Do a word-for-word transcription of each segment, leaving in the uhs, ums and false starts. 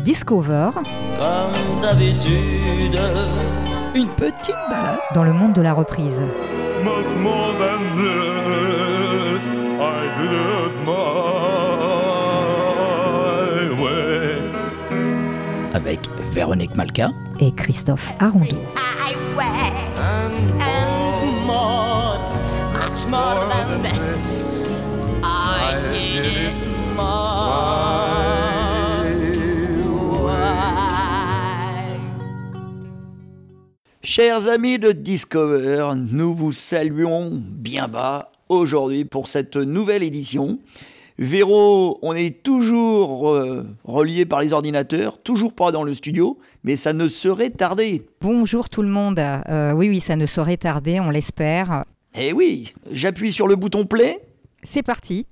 Discover, comme d'habitude, une petite balade dans le monde de la reprise. Much more than this, I did it my way. avec Véronique Malka Et Christophe Arondeau. I went and more, much more than this. I did it my way. Chers amis de Discover, nous vous saluons bien bas aujourd'hui pour cette nouvelle édition. Véro, on est toujours euh, relié par les ordinateurs, toujours pas dans le studio, mais ça ne saurait tarder. Bonjour tout le monde. Euh, oui, oui, ça ne saurait tarder, on l'espère. Eh oui, j'appuie sur le bouton play. C'est parti.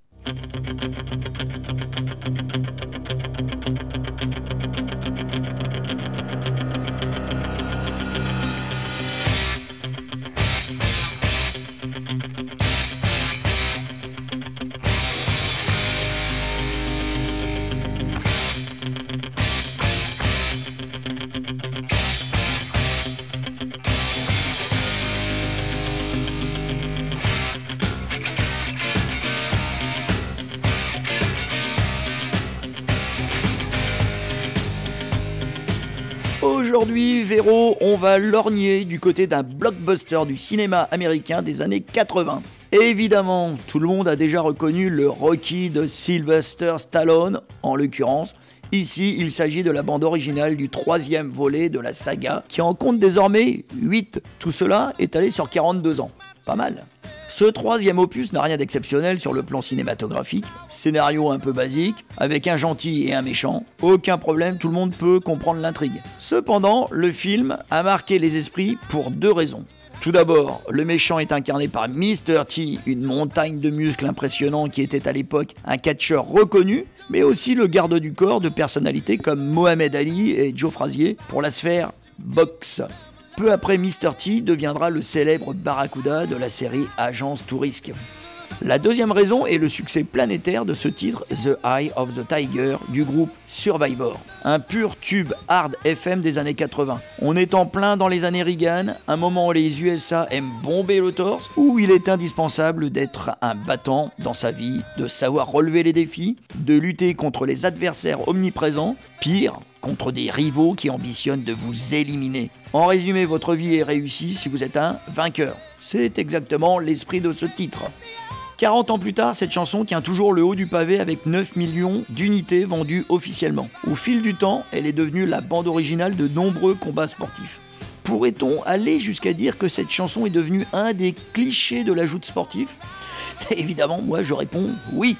Aujourd'hui, Véro, on va lorgner du côté d'un blockbuster du cinéma américain des années quatre-vingts. Évidemment, tout le monde a déjà reconnu le Rocky de Sylvester Stallone, en l'occurrence. Ici, il s'agit de la bande originale du troisième volet de la saga, qui en compte désormais huit. Tout cela étalé sur quarante-deux ans. Pas mal. Ce troisième opus n'a rien d'exceptionnel sur le plan cinématographique. Scénario un peu basique, avec un gentil et un méchant. Aucun problème, tout le monde peut comprendre l'intrigue. Cependant, le film a marqué les esprits pour deux raisons. Tout d'abord, le méchant est incarné par mister T, une montagne de muscles impressionnants qui était à l'époque un catcheur reconnu, mais aussi le garde du corps de personnalités comme Mohamed Ali et Joe Frazier pour la sphère boxe. Peu après, mister T deviendra le célèbre Barracuda de la série Agence Touriste. La deuxième raison est le succès planétaire de ce titre, The Eye of the Tiger, du groupe Survivor. Un pur tube hard F M des années quatre-vingts. On est en plein dans les années Reagan, un moment où les U S A aiment bomber le torse, où il est indispensable d'être un battant dans sa vie, de savoir relever les défis, de lutter contre les adversaires omniprésents, pire, contre des rivaux qui ambitionnent de vous éliminer. En résumé, votre vie est réussie si vous êtes un vainqueur. C'est exactement l'esprit de ce titre. quarante ans plus tard, cette chanson tient toujours le haut du pavé avec neuf millions d'unités vendues officiellement. Au fil du temps, elle est devenue la bande originale de nombreux combats sportifs. Pourrait-on aller jusqu'à dire que cette chanson est devenue un des clichés de la joute sportive ? Évidemment, moi je réponds oui.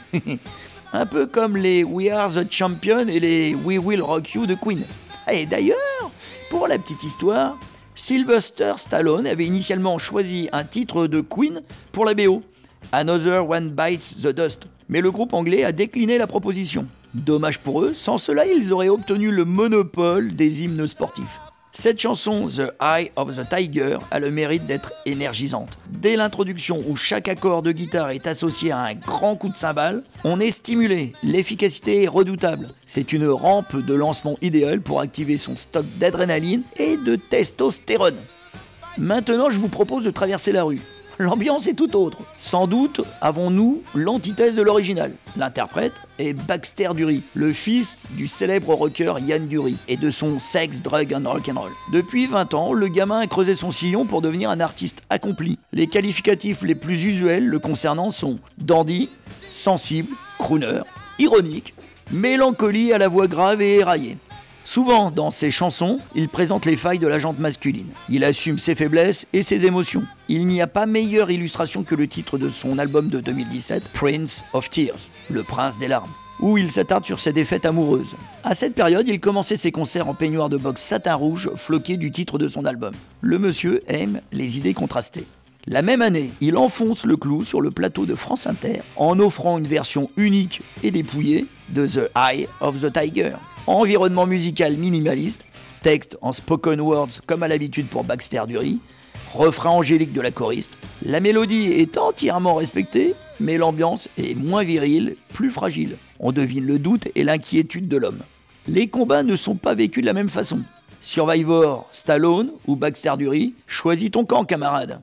Un peu comme les We Are the Champion et les We Will Rock You de Queen. Et d'ailleurs, pour la petite histoire, Sylvester Stallone avait initialement choisi un titre de Queen pour la B O. Another One Bites the Dust. Mais le groupe anglais a décliné la proposition. Dommage pour eux, sans cela ils auraient obtenu le monopole des hymnes sportifs. Cette chanson, The Eye of the Tiger, a le mérite d'être énergisante. Dès l'introduction où chaque accord de guitare est associé à un grand coup de cymbale, on est stimulé, l'efficacité est redoutable. C'est une rampe de lancement idéale pour activer son stock d'adrénaline et de testostérone. Maintenant, je vous propose de traverser la rue. L'ambiance est tout autre. Sans doute avons-nous l'antithèse de l'original. L'interprète est Baxter Dury, le fils du célèbre rocker Ian Dury et de son Sex, Drug and Rock'n'Roll. Depuis vingt ans, le gamin a creusé son sillon pour devenir un artiste accompli. Les qualificatifs les plus usuels le concernant sont dandy, sensible, crooner, ironique, mélancolie à la voix grave et éraillée. Souvent, dans ses chansons, il présente les failles de la jante masculine. Il assume ses faiblesses et ses émotions. Il n'y a pas meilleure illustration que le titre de son album de deux mille dix-sept, Prince of Tears, le prince des larmes, où il s'attarde sur ses défaites amoureuses. À cette période, il commençait ses concerts en peignoir de boxe satin rouge, floqué du titre de son album. Le monsieur aime les idées contrastées. La même année, il enfonce le clou sur le plateau de France Inter en offrant une version unique et dépouillée de The Eye of the Tiger. Environnement musical minimaliste, texte en spoken words comme à l'habitude pour Baxter Dury, refrain angélique de la choriste. La mélodie est entièrement respectée, mais l'ambiance est moins virile, plus fragile. On devine le doute et l'inquiétude de l'homme. les combats ne sont pas vécus de la même façon. Survivor, Stallone ou Baxter Dury, choisis ton camp, camarade.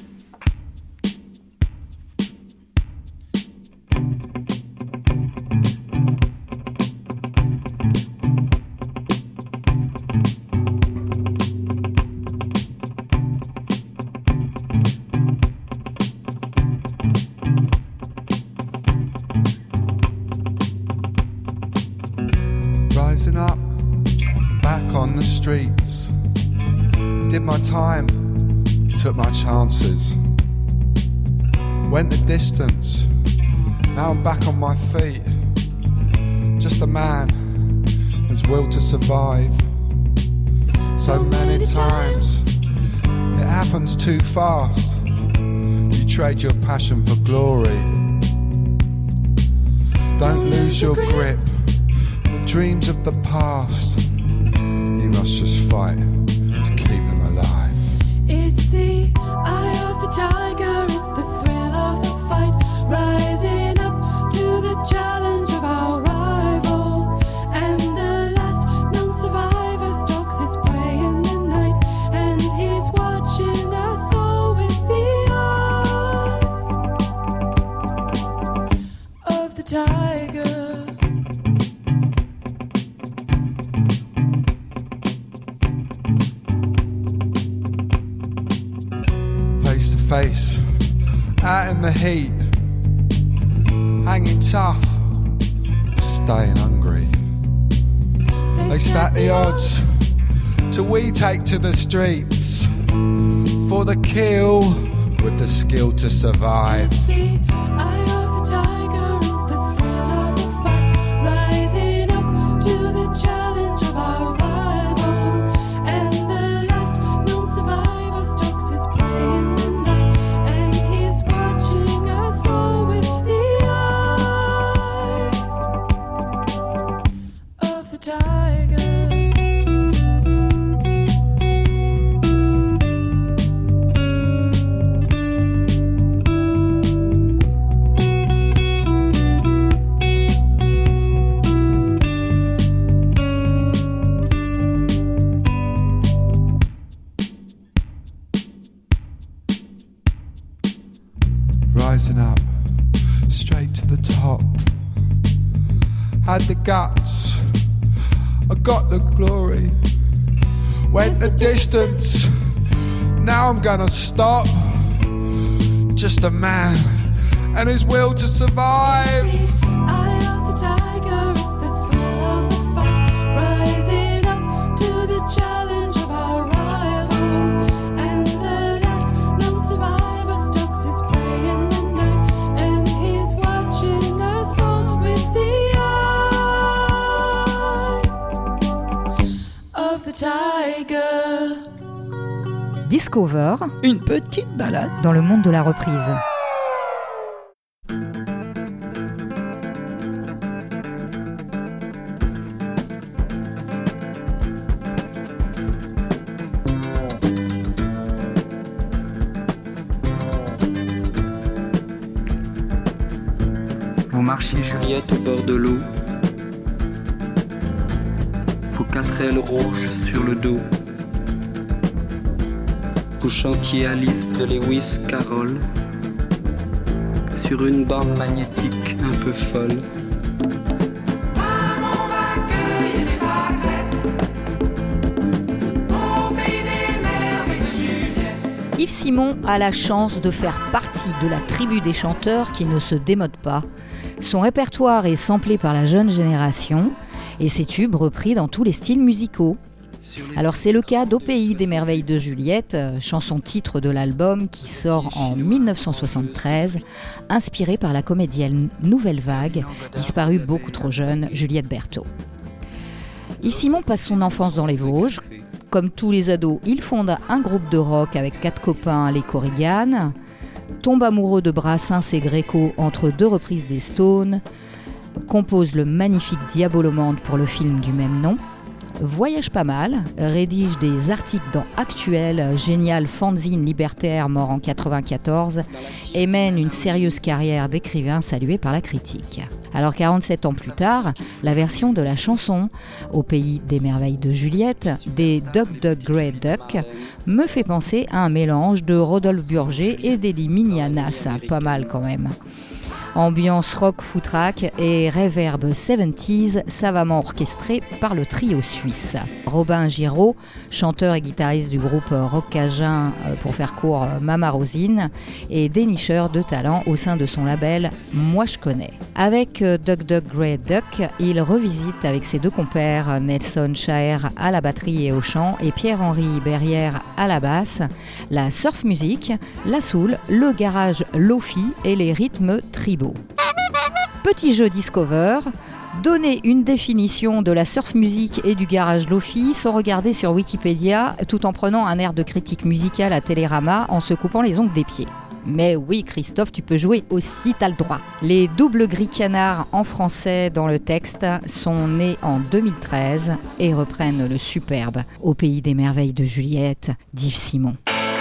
Rising up, back on the streets. Did my time, took my chances. Went the distance, now I'm back on my feet. Just a man, has will to survive. So many times, it happens too fast. You trade your passion for glory. Don't lose your grip. Dreams of the past, you must just fight to keep them alive. It's the eye of the tiger, it's the thrill of the fight, rising up to the challenge of our rival. And the last known survivor stalks his prey in the night, and he's watching us all with the eye of the tiger. Face, out in the heat, hanging tough, staying hungry. They stack the odds till we take to the streets for the kill with the skill to survive. It's the eye of the tiger, it's the thrill of the fight, rising up to the challenge of our rival. And the last known survivor stalks his prey in the night, and he's watching us all with the eye of the tiger. Rising up, straight to the top. Had the guts, I got the glory. Went the distance, now I'm gonna stop. Just a man and his will to survive. The eye of the tiger, it's the thrill of the fight, rising up to the challenge of our rival. And the last known survivor stalks his prey in the night, and he's watching us all with the eye of the tiger. Discover, Une petite balade. dans le monde de la reprise. Vous marchiez Juliette au bord de l'eau, vos quatre ailes rouges sur le dos. Vous chantiez Alice de Lewis Carroll sur une bande magnétique un peu folle. Yves Simon a la chance de faire partie de la tribu des chanteurs qui ne se démodent pas. Son répertoire est samplé par la jeune génération et ses tubes repris dans tous les styles musicaux. Alors c'est le cas d'Au pays des merveilles de Juliette, chanson titre de l'album qui sort en dix-neuf cent soixante-treize, inspiré par la comédienne Nouvelle Vague, disparue beaucoup trop jeune, Juliette Berthaud. Yves Simon passe son enfance dans les Vosges. Comme tous les ados, il fonde un groupe de rock avec quatre copains, les Korrigan, tombe amoureux de Brassens et Gréco entre deux reprises des Stones, compose le magnifique Diabolomante pour le film du même nom, voyage pas mal, rédige des articles dans Actuel, génial fanzine libertaire mort en quatre-vingt-quatorze, et mène une sérieuse carrière d'écrivain salué par la critique. Alors quarante-sept ans plus tard, la version de la chanson Au pays des merveilles de Juliette des Duck Duck Grey Duck me fait penser à un mélange de Rodolphe Burger et d'Eddie Mignanas, pas mal quand même. Ambiance rock foutraque et reverb soixante-dix savamment orchestré par le trio suisse. Robin Giraud, chanteur et guitariste du groupe rock cajun, pour faire court Mama Rosine, et dénicheur de talent au sein de son label Moi je connais. Avec Duck Duck Grey Duck, il revisite avec ses deux compères Nelson Chaer à la batterie et au chant et Pierre-Henri Berrière à la basse, la surf music, la soul, le garage lofi et les rythmes tribaux. Petit jeu Discover, donner une définition de la surf music et du garage lofi sans regarder sur Wikipédia tout en prenant un air de critique musicale à Télérama en se coupant les ongles des pieds. Mais oui Christophe, tu peux jouer aussi, t'as le droit. Les doubles gris canards en français dans le texte sont nés en deux mille treize et reprennent le superbe Au pays des merveilles de Juliette d'Yves Simon.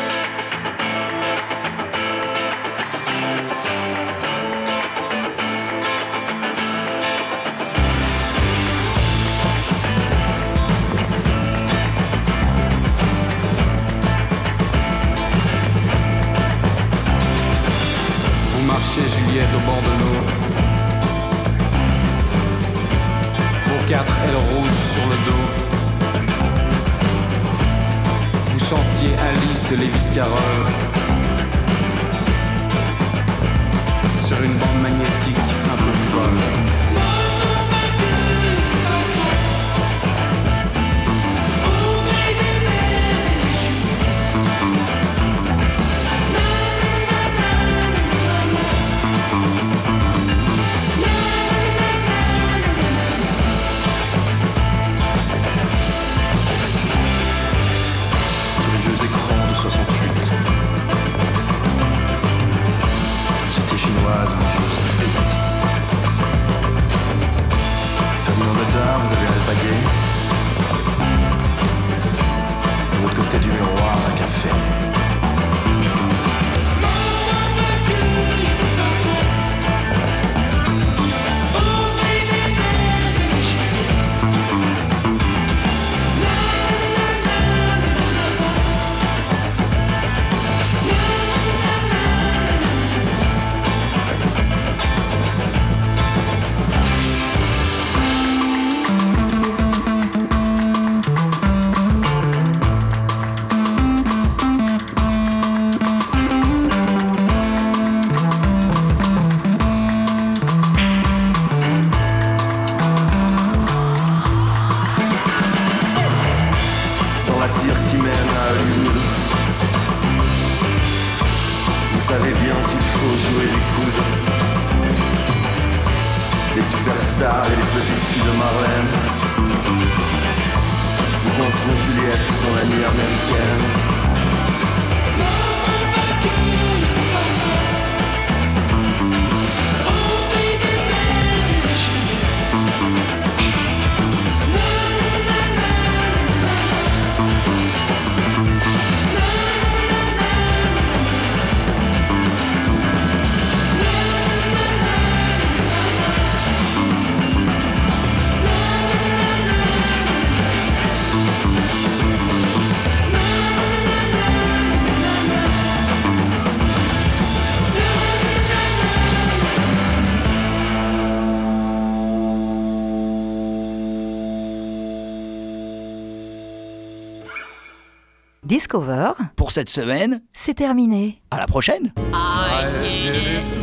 Marchez Juliette au bord de l'eau. Vos quatre ailes rouges sur le dos. Vous chantiez Alice de Lewis Carroll sur une bande magnétique un peu folle. soixante-huit. Vous étiez chinoise, mangeuse de frites. Ferdinand Godard, vous avez alpagué. De l'autre côté du miroir, un café. Discover, pour cette semaine, c'est terminé. À la prochaine. I did it.